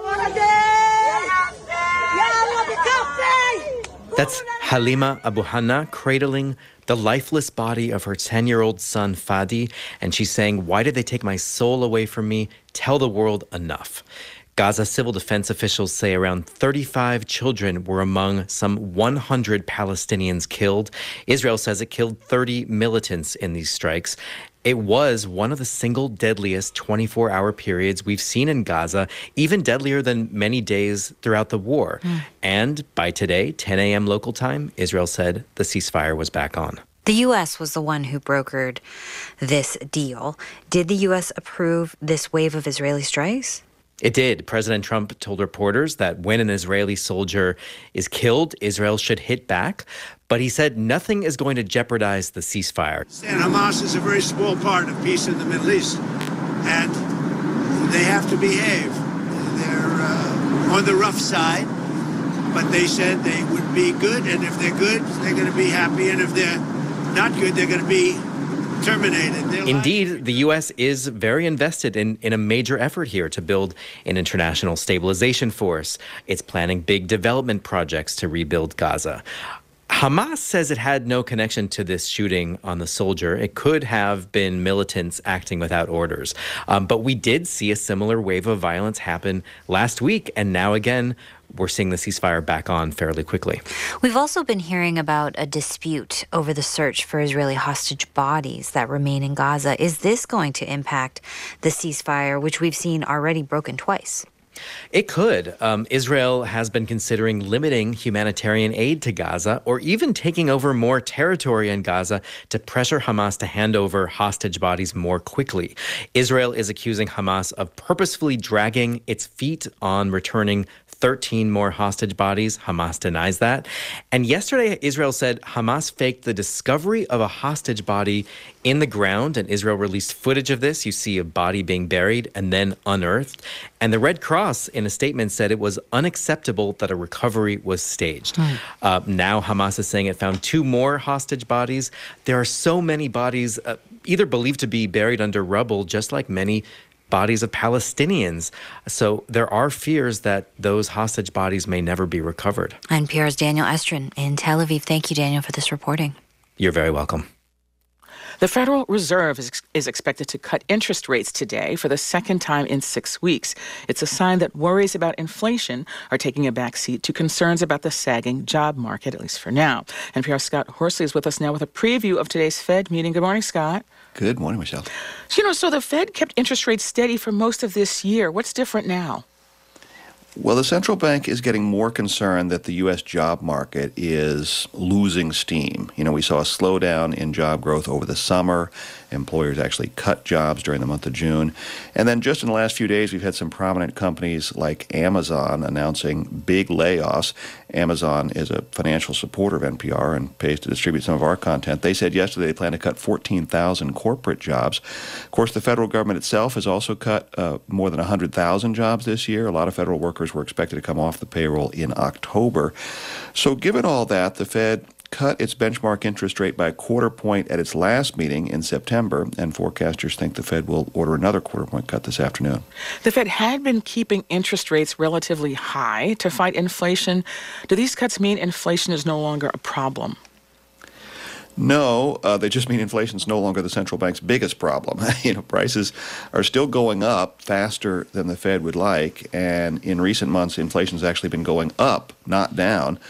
That's Halima Abu Hanna cradling the lifeless body of her ten-year-old son, Fadi, and she's saying, "Why did they take my soul away from me? Tell the world enough." Gaza civil defense officials say around thirty-five children were among some one hundred Palestinians killed. Israel says it killed thirty militants in these strikes. It was one of the single deadliest twenty-four hour periods we've seen in Gaza, even deadlier than many days throughout the war. Mm. And by today, ten a.m. local time, Israel said the ceasefire was back on. The U S was the one who brokered this deal. Did the U S approve this wave of Israeli strikes? It did. President Trump told reporters that when an Israeli soldier is killed, Israel should hit back. But he said nothing is going to jeopardize the ceasefire. And Hamas is a very small part of peace in the Middle East, and they have to behave. They're uh, on the rough side, but they said they would be good, and if they're good, they're going to be happy, and if they're not good, they're going to be terminated. They're Indeed, like- the U S is very invested in, in a major effort here to build an international stabilization force. It's planning big development projects to rebuild Gaza. Hamas says it had no connection to this shooting on the soldier. It could have been militants acting without orders. Um, but we did see a similar wave of violence happen last week, and now again, we're seeing the ceasefire back on fairly quickly. We've also been hearing about a dispute over the search for Israeli hostage bodies that remain in Gaza. Is this going to impact the ceasefire, which we've seen already broken twice? It could. Um, Israel has been considering limiting humanitarian aid to Gaza or even taking over more territory in Gaza to pressure Hamas to hand over hostage bodies more quickly. Israel is accusing Hamas of purposefully dragging its feet on returning thirteen more hostage bodies. Hamas denies that. And yesterday, Israel said Hamas faked the discovery of a hostage body in the ground, and Israel released footage of this. You see a body being buried and then unearthed. And the Red Cross, in a statement, said it was unacceptable that a recovery was staged. Mm. Uh, now Hamas is saying it found two more hostage bodies. There are so many bodies, uh, either believed to be buried under rubble, just like many bodies of Palestinians. So there are fears that those hostage bodies may never be recovered. N P R's Daniel Estrin in Tel Aviv. Thank you, Daniel, for this reporting. You're very welcome. The Federal Reserve is, is expected to cut interest rates today for the second time in six weeks. It's a sign that worries about inflation are taking a backseat to concerns about the sagging job market, at least for now. N P R's Scott Horsley is with us now with a preview of today's Fed meeting. Good morning, Scott. Good morning, Michelle. So, you know, so the Fed kept interest rates steady for most of this year. What's different now? Well, the central bank is getting more concerned that the U S job market is losing steam. You know, we saw a slowdown in job growth over the summer. Employers actually cut jobs during the month of June. And then just in the last few days, we've had some prominent companies like Amazon announcing big layoffs. Amazon is a financial supporter of N P R and pays to distribute some of our content. They said yesterday they plan to cut fourteen thousand corporate jobs. Of course, the federal government itself has also cut uh, more than one hundred thousand jobs this year. A lot of federal workers were expected to come off the payroll in October. So given all that, the Fed cut its benchmark interest rate by a quarter point at its last meeting in September, and forecasters think the Fed will order another quarter point cut this afternoon. The Fed had been keeping interest rates relatively high to fight inflation. Do these cuts mean inflation is no longer a problem? No, uh, they just mean inflation is no longer the central bank's biggest problem. You know, prices are still going up faster than the Fed would like, and in recent months, inflation has actually been going up, not down.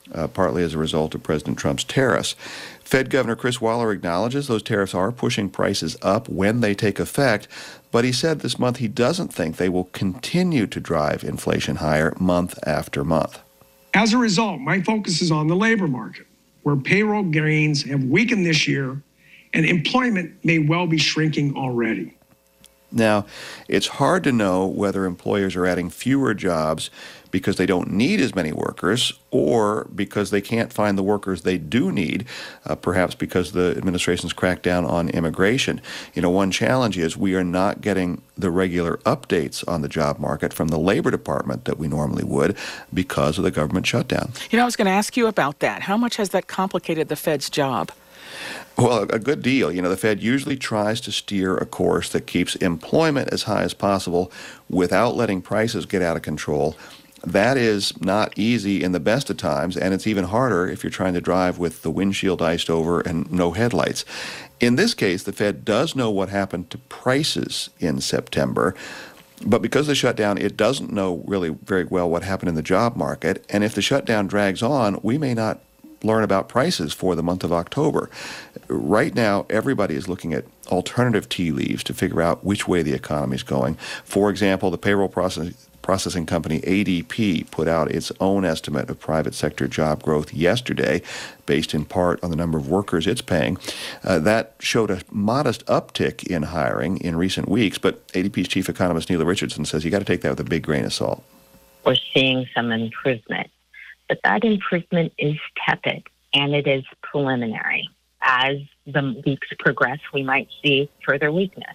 uh, partly as a result of President Trump's tariffs. Fed Governor Chris Waller acknowledges those tariffs are pushing prices up when they take effect, but he said this month he doesn't think they will continue to drive inflation higher month after month. As a result, my focus is on the labor market, where payroll gains have weakened this year and employment may well be shrinking already. Now, it's hard to know whether employers are adding fewer jobs because they don't need as many workers or because they can't find the workers they do need, uh, perhaps because the administration's crackdown on immigration. You know, one challenge is we are not getting the regular updates on the job market from the Labor Department that we normally would because of the government shutdown. You know, I was going to ask you about that. How much has that complicated the Fed's job? Well, a good deal. You know, the Fed usually tries to steer a course that keeps employment as high as possible without letting prices get out of control. That is not easy in the best of times, and it's even harder if you're trying to drive with the windshield iced over and no headlights. In this case, the Fed does know what happened to prices in September, but because of the shutdown, it doesn't know really very well what happened in the job market, and if the shutdown drags on, we may not learn about prices for the month of October. Right now, everybody is looking at alternative tea leaves to figure out which way the economy is going. For example, the payroll process, processing company A D P put out its own estimate of private sector job growth yesterday, based in part on the number of workers it's paying. Uh, that showed a modest uptick in hiring in recent weeks, but A D P's chief economist Neela Richardson says you got to take that with a big grain of salt. We're seeing some improvement, but that improvement is tepid and it is preliminary. As the weeks progress, we might see further weakness.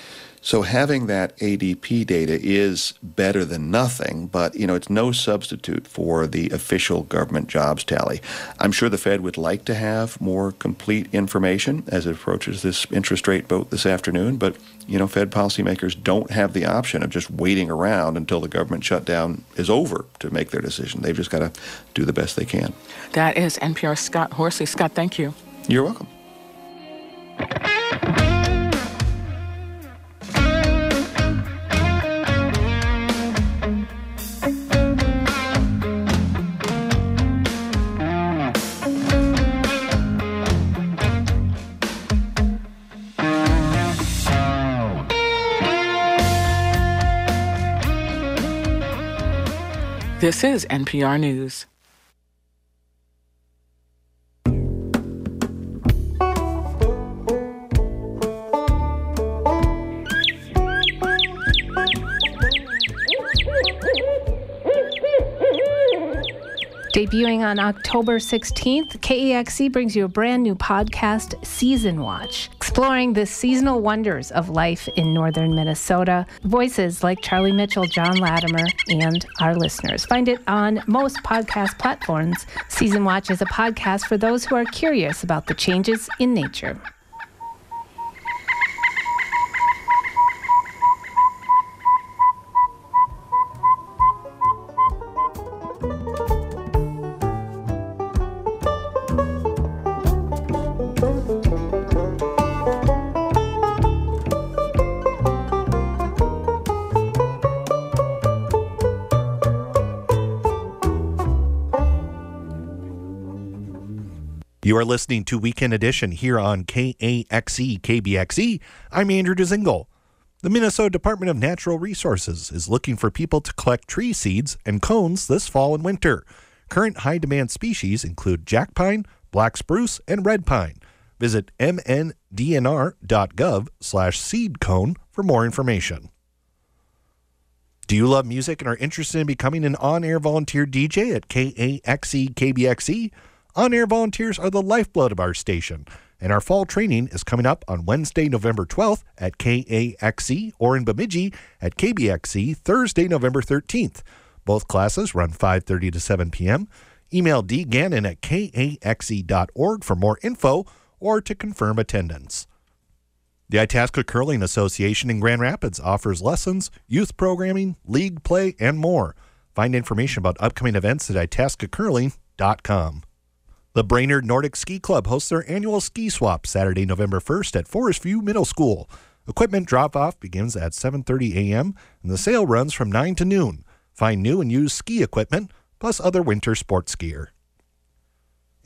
So having that A D P data is better than nothing, but you know it's no substitute for the official government jobs tally. I'm sure the Fed would like to have more complete information as it approaches this interest rate vote this afternoon, but you know Fed policymakers don't have the option of just waiting around until the government shutdown is over to make their decision. They've just got to do the best they can. That is N P R's Scott Horsley. Scott, thank you. You're welcome. This is N P R News. Debuting on October sixteenth, K A X C brings you a brand new podcast, Season Watch, exploring the seasonal wonders of life in northern Minnesota. Voices like Charlie Mitchell, John Latimer, and our listeners. Find it on most podcast platforms. Season Watch is a podcast for those who are curious about the changes in nature. You are listening to Weekend Edition here on K A X E K B X E. I'm Andrew Dezingle. The Minnesota Department of Natural Resources is looking for people to collect tree seeds and cones this fall and winter. Current high-demand species include jack pine, black spruce, and red pine. Visit m n d n r dot gov slash seed cone for more information. Do you love music and are interested in becoming an on-air volunteer D J at K A X E K B X E? On-air volunteers are the lifeblood of our station, and our fall training is coming up on Wednesday, November twelfth at K A X E or in Bemidji at K B X E Thursday, November thirteenth. Both classes run five thirty to seven p.m. Email D. Gannon at K A X E dot org for more info or to confirm attendance. The Itasca Curling Association in Grand Rapids offers lessons, youth programming, league play, and more. Find information about upcoming events at itasca curling dot com. The Brainerd Nordic Ski Club hosts their annual ski swap Saturday, November first at Forest View Middle School. Equipment drop-off begins at seven thirty a.m. and the sale runs from nine to noon. Find new and used ski equipment, plus other winter sports gear.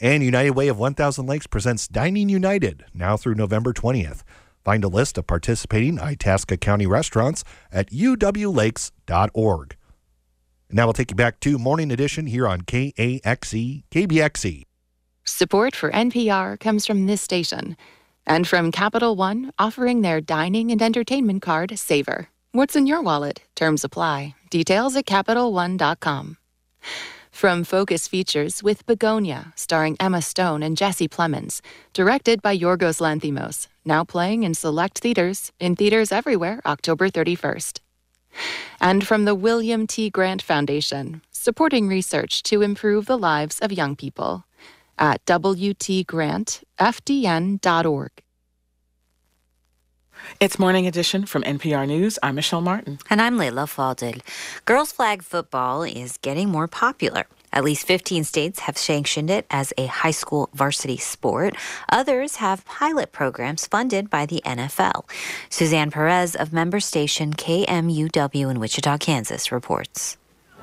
And United Way of one thousand Lakes presents Dining United, now through November twentieth. Find a list of participating Itasca County restaurants at u w lakes dot org. Now we'll take you back to Morning Edition here on K A X E, K B X E. Support for N P R comes from this station and from Capital One, offering their dining and entertainment card, Savor. What's in your wallet? Terms apply. Details at capital one dot com. From Focus Features with Begonia, starring Emma Stone and Jesse Plemons, directed by Yorgos Lanthimos, now playing in select theaters, in theaters everywhere, October thirty-first. And from the William T. Grant Foundation, supporting research to improve the lives of young people, at w t grant f d n dot org. It's Morning Edition from N P R News. I'm Michelle Martin. And I'm Layla Faldil. Girls flag football is getting more popular. At least fifteen states have sanctioned it as a high school varsity sport. Others have pilot programs funded by the N F L. Suzanne Perez of member station K M U W in Wichita, Kansas, reports.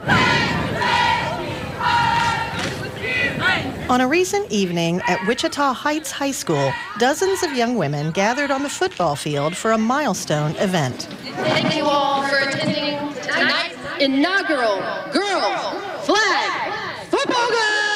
On a recent evening at Wichita Heights High School, dozens of young women gathered on the football field for a milestone event. Thank you all for attending tonight's inaugural Girls Flag Football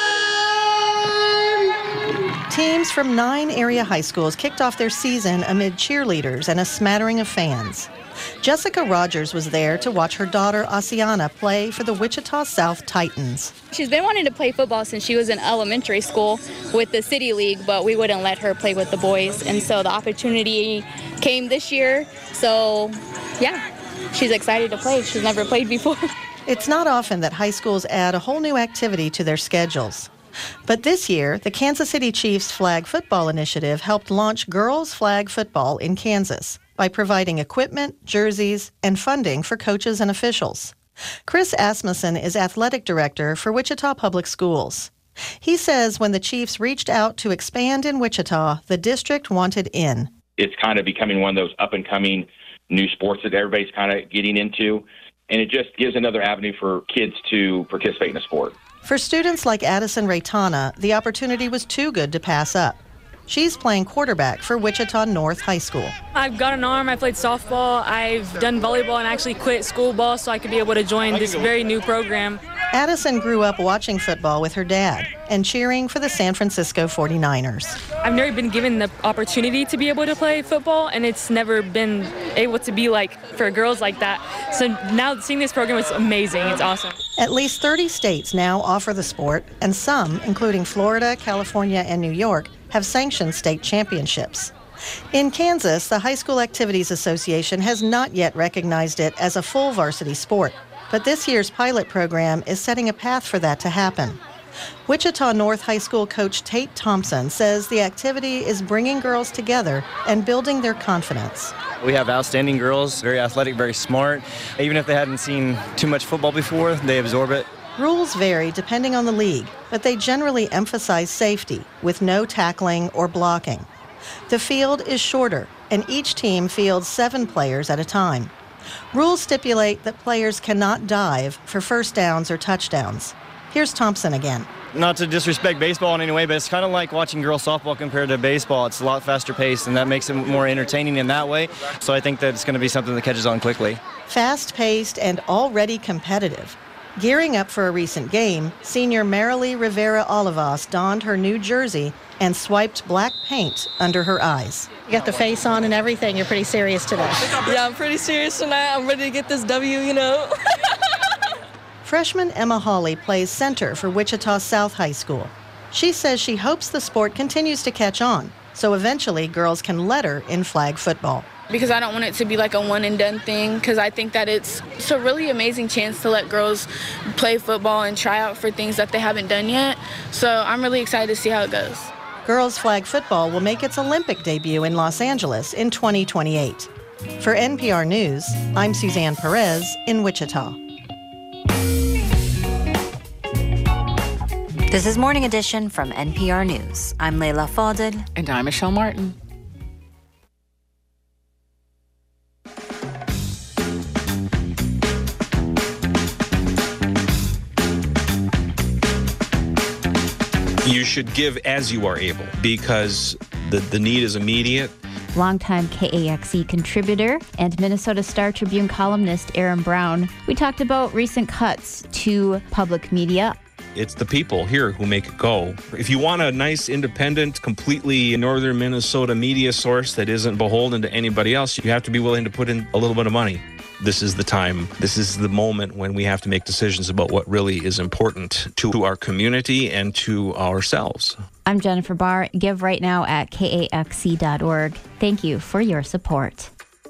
Game! Teams from nine area high schools kicked off their season amid cheerleaders and a smattering of fans. Jessica Rogers was there to watch her daughter Asiana play for the Wichita South Titans. She's been wanting to play football since she was in elementary school with the City League, but we wouldn't let her play with the boys. And so the opportunity came this year. So, yeah, she's excited to play. She's never played before. It's not often that high schools add a whole new activity to their schedules. But this year, the Kansas City Chiefs Flag Football Initiative helped launch girls flag football in Kansas by providing equipment, jerseys, and funding for coaches and officials. Chris Asmussen is athletic director for Wichita Public Schools. He says when the Chiefs reached out to expand in Wichita, the district wanted in. It's kind of becoming one of those up-and-coming new sports that everybody's kind of getting into, and it just gives another avenue for kids to participate in a sport. For students like Addison Raytana, the opportunity was too good to pass up. She's playing quarterback for Wichita North High School. I've got an arm. I played softball. I've done volleyball and actually quit school ball so I could be able to join this very new program. Addison grew up watching football with her dad and cheering for the San Francisco forty-niners. I've never been given the opportunity to be able to play football, and it's never been able to be like for girls like that. So now seeing this program is amazing. It's awesome. At least thirty states now offer the sport, and some, including Florida, California, and New York, have sanctioned state championships. In Kansas, the High School Activities Association has not yet recognized it as a full varsity sport, but this year's pilot program is setting a path for that to happen. Wichita North High School coach Tate Thompson says the activity is bringing girls together and building their confidence. We have outstanding girls, very athletic, very smart. Even if they hadn't seen too much football before, they absorb it. Rules vary depending on the league, but they generally emphasize safety with no tackling or blocking. The field is shorter, and each team fields seven players at a time. Rules stipulate that players cannot dive for first downs or touchdowns. Here's Thompson again. Not to disrespect baseball in any way, but it's kind of like watching girls softball compared to baseball. It's a lot faster paced, and that makes it more entertaining in that way. So I think that it's going to be something that catches on quickly. Fast-paced and already competitive. Gearing up for a recent game, senior Marilee Rivera Olivas donned her new jersey and swiped black paint under her eyes. You got the face on and everything. You're pretty serious today. Yeah, I'm pretty serious tonight. I'm ready to get this W, you know. Freshman Emma Hawley plays center for Wichita South High School. She says she hopes the sport continues to catch on, so eventually girls can let her in flag football. Because I don't want it to be like a one-and-done thing, because I think that it's, it's a really amazing chance to let girls play football and try out for things that they haven't done yet. So I'm really excited to see how it goes. Girls flag football will make its Olympic debut in Los Angeles in twenty twenty-eight. For N P R News, I'm Suzanne Perez in Wichita. This is Morning Edition from N P R News. I'm Layla Faldil. And I'm Michelle Martin. You should give as you are able because the, the need is immediate. Longtime K A X E contributor and Minnesota Star Tribune columnist Aaron Brown. We talked about recent cuts to public media. It's the people here who make it go. If you want a nice, independent, completely northern Minnesota media source that isn't beholden to anybody else, you have to be willing to put in a little bit of money. This is the time. This is the moment when we have to make decisions about what really is important to our community and to ourselves. I'm Jennifer Barr. Give right now at K A X C dot org. Thank you for your support.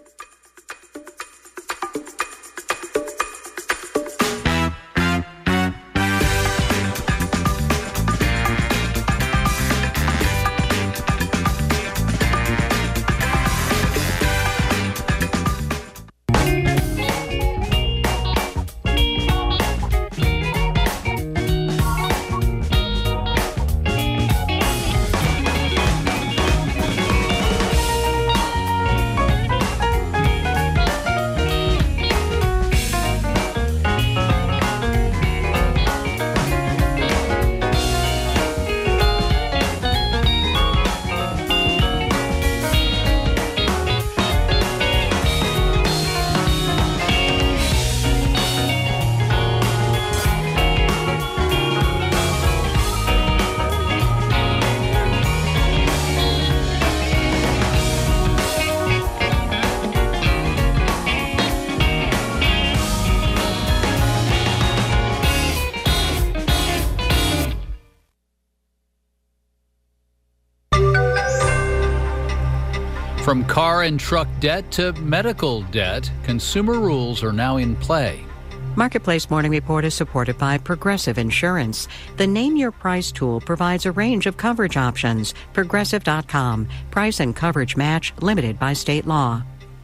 From car and truck debt to medical debt, consumer rules are now in play. Marketplace Morning Report is supported by Progressive Insurance. The Name Your Price tool provides a range of coverage options. Progressive dot com. Price and coverage match limited by state law.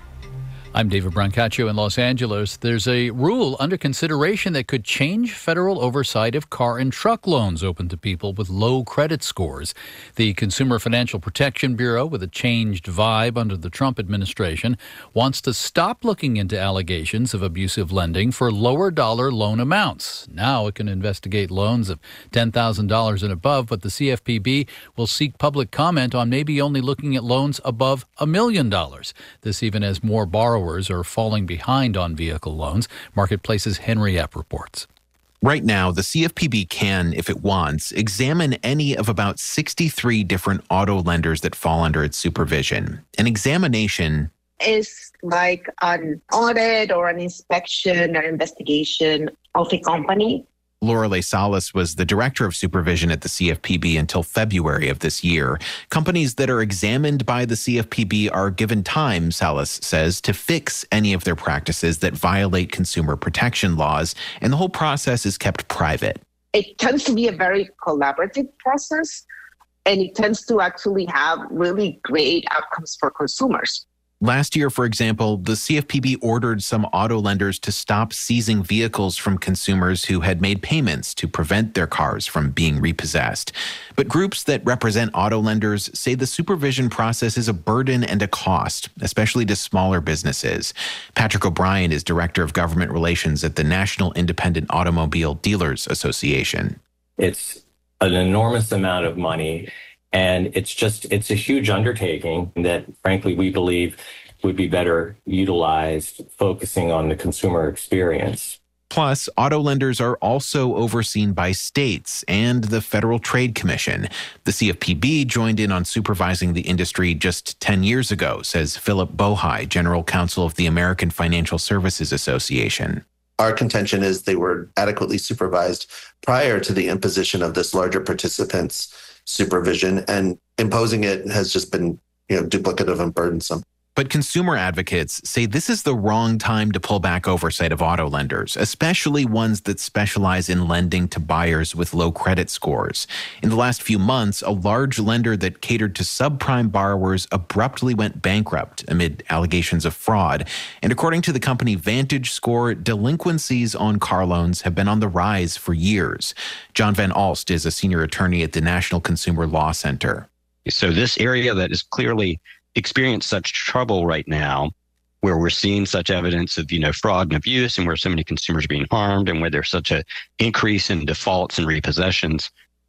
I'm David Brancaccio in Los Angeles. There's a rule under consideration that could change federal oversight of car and truck loans open to people with low credit scores. The Consumer Financial Protection Bureau, with a changed vibe under the Trump administration, wants to stop looking into allegations of abusive lending for lower dollar loan amounts. Now it can investigate loans of ten thousand dollars and above, but the C F P B will seek public comment on maybe only looking at loans above a million dollars. This even as more borrowers are falling behind on vehicle loans. Marketplace's Henry Epp reports. Right now, the C F P B can, if it wants, examine any of about sixty-three different auto lenders that fall under its supervision. An examination is like an audit or an inspection or investigation of a company. Lorelei Salas was the director of supervision at the C F P B until February of this year. Companies that are examined by the C F P B are given time, Salas says, to fix any of their practices that violate consumer protection laws, and the whole process is kept private. It tends to be a very collaborative process, and it tends to actually have really great outcomes for consumers. Last year, for example, the C F P B ordered some auto lenders to stop seizing vehicles from consumers who had made payments to prevent their cars from being repossessed. But groups that represent auto lenders say the supervision process is a burden and a cost, especially to smaller businesses. Patrick O'Brien is Director of Government Relations at the National Independent Automobile Dealers Association. It's an enormous amount of money. And it's just, it's a huge undertaking that, frankly, we believe would be better utilized focusing on the consumer experience. Plus, auto lenders are also overseen by states and the Federal Trade Commission. The C F P B joined in on supervising the industry just ten years ago, says Philip Bohai, General Counsel of the American Financial Services Association. Our contention is they were adequately supervised prior to the imposition of this larger participants supervision, and imposing it has just been, you know, duplicative and burdensome. But consumer advocates say this is the wrong time to pull back oversight of auto lenders, especially ones that specialize in lending to buyers with low credit scores. In the last few months, a large lender that catered to subprime borrowers abruptly went bankrupt amid allegations of fraud. And according to the company Vantage Score, delinquencies on car loans have been on the rise for years. John Van Alst is a senior attorney at the National Consumer Law Center. So this area that is clearly experience such trouble right now, where we're seeing such evidence of, you know, fraud and abuse, and where so many consumers are being harmed, and where there's such an increase in defaults and repossessions,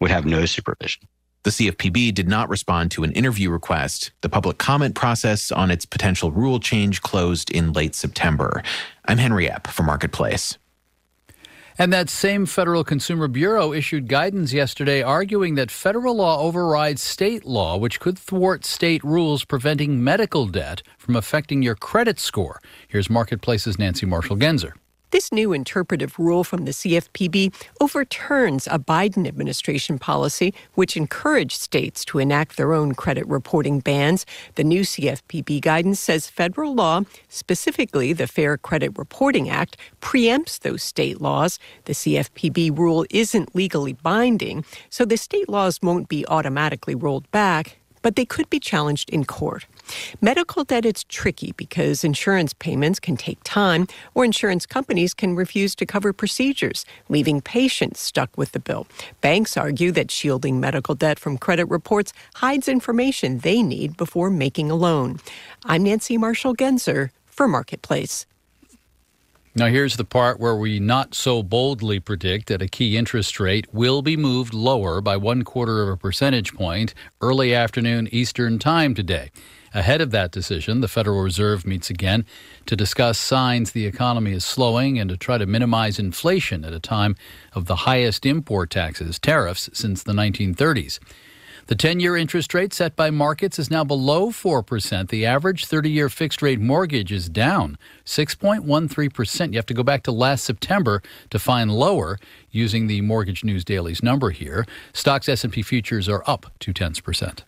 would have no supervision. The C F P B did not respond to an interview request. The public comment process on its potential rule change closed in late September. I'm Henry Epp for Marketplace. And that same Federal Consumer Bureau issued guidance yesterday arguing that federal law overrides state law, which could thwart state rules preventing medical debt from affecting your credit score. Here's Marketplace's Nancy Marshall-Genzer. This new interpretive rule from the C F P B overturns a Biden administration policy which encouraged states to enact their own credit reporting bans. The new C F P B guidance says federal law, specifically the Fair Credit Reporting Act, preempts those state laws. The C F P B rule isn't legally binding, so the state laws won't be automatically rolled back, but they could be challenged in court. Medical debt is tricky because insurance payments can take time, or insurance companies can refuse to cover procedures, leaving patients stuck with the bill. Banks argue that shielding medical debt from credit reports hides information they need before making a loan. I'm Nancy Marshall-Genzer for Marketplace. Now here's the part where we not so boldly predict that a key interest rate will be moved lower by one quarter of a percentage point early afternoon Eastern Time today. Ahead of that decision, the Federal Reserve meets again to discuss signs the economy is slowing and to try to minimize inflation at a time of the highest import taxes, tariffs, since the nineteen thirties. The ten-year interest rate set by markets is now below four percent. The average thirty-year fixed-rate mortgage is down six point one three percent. You have to go back to last September to find lower using the Mortgage News Daily's number here. Stocks S and P futures are up two-tenths percent.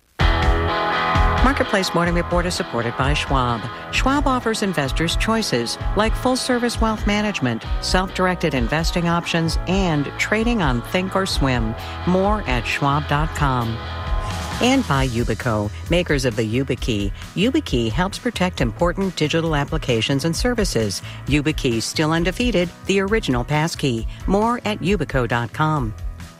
Marketplace Morning Report is supported by Schwab. Schwab offers investors choices like full-service wealth management, self-directed investing options, and trading on Think or Swim. More at schwab dot com. And by Yubico, makers of the YubiKey. YubiKey helps protect important digital applications and services. YubiKey, still undefeated, the original passkey. More at yubico dot com.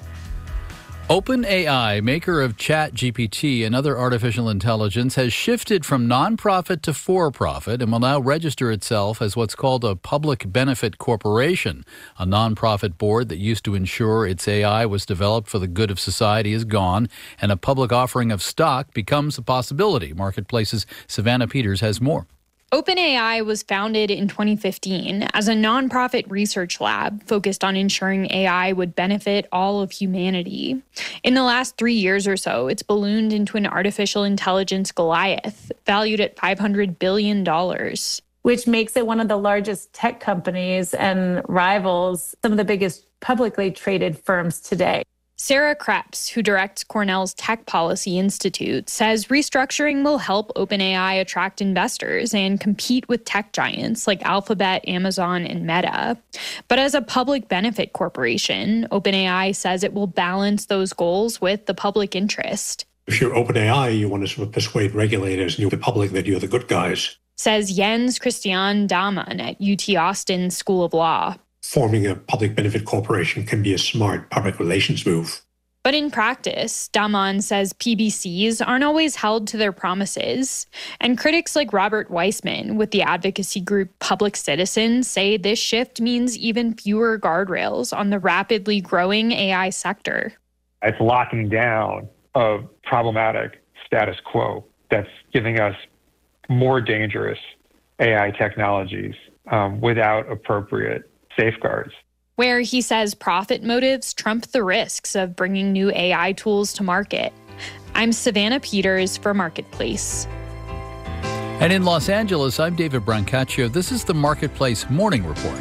OpenAI, maker of ChatGPT and other artificial intelligence, has shifted from nonprofit to for-profit and will now register itself as what's called a public benefit corporation. A nonprofit board that used to ensure its A I was developed for the good of society is gone, and a public offering of stock becomes a possibility. Marketplace's Savannah Peters has more. OpenAI was founded in twenty fifteen as a nonprofit research lab focused on ensuring A I would benefit all of humanity. In the last three years or so, it's ballooned into an artificial intelligence Goliath, valued at five hundred billion dollars. Which makes it one of the largest tech companies and rivals some of the biggest publicly traded firms today. Sarah Krebs, who directs Cornell's Tech Policy Institute, says restructuring will help OpenAI attract investors and compete with tech giants like Alphabet, Amazon, and Meta. But as a public benefit corporation, OpenAI says it will balance those goals with the public interest. If you're OpenAI, you want to sort of persuade regulators and you, the public, that you're the good guys. Says Jens Christian Daman at U T Austin School of Law. Forming a public benefit corporation can be a smart public relations move. But in practice, Daman says P B Cs aren't always held to their promises. And critics like Robert Weissman with the advocacy group Public Citizen say this shift means even fewer guardrails on the rapidly growing A I sector. It's locking down a problematic status quo that's giving us more dangerous A I technologies um, without appropriate safeguards. Where he says profit motives trump the risks of bringing new A I tools to market. I'm Savannah Peters for Marketplace. And in Los Angeles, I'm David Brancaccio. This is the Marketplace Morning Report.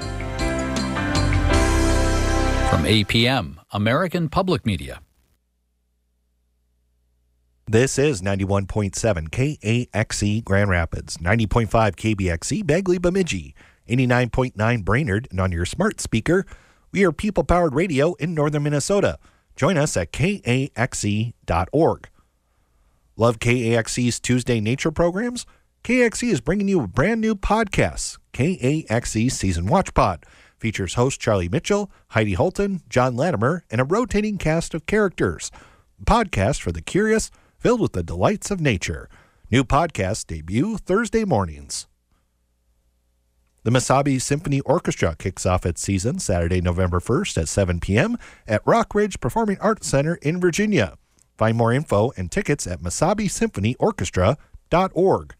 From A P M, American Public Media. This is ninety-one point seven K A X E Grand Rapids, ninety point five K B X E Bagley Bemidji, eighty-nine point nine Brainerd, and on your smart speaker, we are people-powered radio in northern Minnesota. Join us at K A X E dot org. Love K A X E's Tuesday Nature programs? K A X E is bringing you a brand new podcast. K A X E Season Watch Pod features host Charlie Mitchell, Heidi Holton, John Latimer, and a rotating cast of characters. A podcast for the curious, filled with the delights of nature. New podcasts debut Thursday mornings. The Mesabi Symphony Orchestra kicks off its season Saturday, November first at seven p.m. at Rock Ridge Performing Arts Center in Virginia. Find more info and tickets at mesabi symphony orchestra dot org.